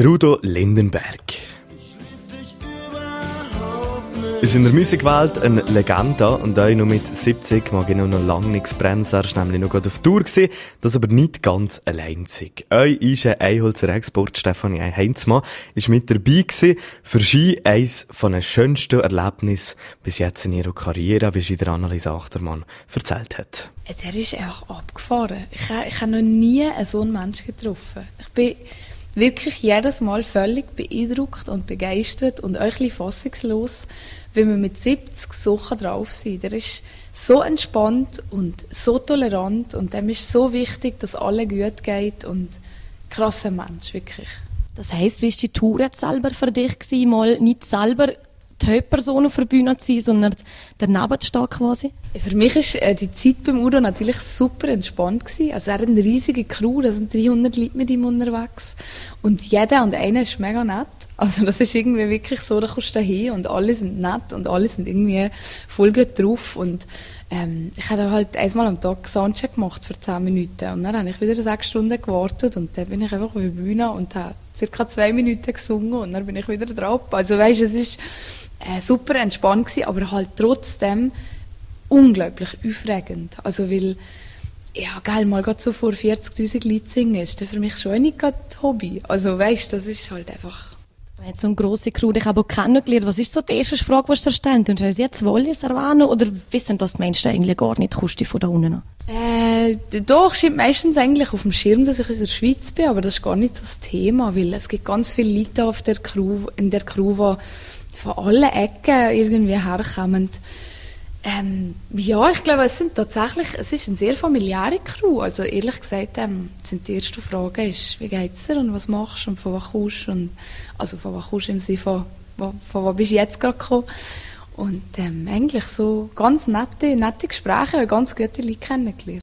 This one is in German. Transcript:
Der Udo Lindenberg ist in der Musikwelt eine Legende und auch noch mit 70 mag ich noch lange nichts bremsen. Er war nämlich noch auf Tour, das aber nicht ganz alleinzig. Euch ist ein Einholzer Export, Stefanie Heinzmann, ist mit dabei gewesen. Für sie eines von den schönsten Erlebnissen bis jetzt in ihrer Karriere, wie sie der Annelies Achtermann erzählt hat. Der ist einfach abgefahren. Ich habe noch nie so einen Menschen getroffen. Ich bin wirklich jedes Mal völlig beeindruckt und begeistert und auch ein bisschen fassungslos, wenn wir mit 70 so drauf sind. Der ist so entspannt und so tolerant und dem ist so wichtig, dass allen gut geht und krasser Mensch, wirklich. Das heisst, wie war die Tour jetzt selber für dich gewesen, mal nicht selber die Hauptperson auf der Bühne zu sein, sondern daneben zu stehen quasi? Für mich war die Zeit beim Udo natürlich super entspannt gewesen. Also er hat eine riesige Crew, da sind 300 Leute mit ihm unterwegs. Und jeder und einer ist mega nett. Also das ist irgendwie wirklich so, da kommst du dahin und alle sind nett und alle sind irgendwie voll gut drauf. Und ich habe halt einmal am Tag Soundcheck gemacht für 10 Minuten. Und dann habe ich wieder 6 Stunden gewartet und dann bin ich einfach auf der Bühne und habe ca. 2 Minuten gesungen und dann bin ich wieder drauf. Also weisst, es war super entspannt gewesen, aber halt trotzdem unglaublich aufregend. Also weil, ja geil, mal gerade so vor 40'000 Leuten singen, ist das für mich schon nicht gerade Hobby. Also weisst, das ist halt einfach... Jetzt so eine grosse Crew, dich aber kennengelernt. Was ist so die erste Frage, die du dir stellst? Und hast du jetzt Wallis erwähnen oder wissen das die Menschen eigentlich gar nicht? Kommst du von da unten an? Doch, steht meistens eigentlich auf dem Schirm, dass ich aus der Schweiz bin, aber das ist gar nicht so das Thema, weil es gibt ganz viele Leute auf der Crew, in der Crew, die von allen Ecken irgendwie herkommen. Ja, ich glaube, es ist eine sehr familiäre Crew. Also ehrlich gesagt, sind die ersten Fragen ist, wie geht's dir und was machst du und von was kommst du? Also von was kommst du im Sinne von was bist du jetzt gerade gekommen? Und eigentlich so ganz nette Gespräche, ganz gute Leute kennengelernt.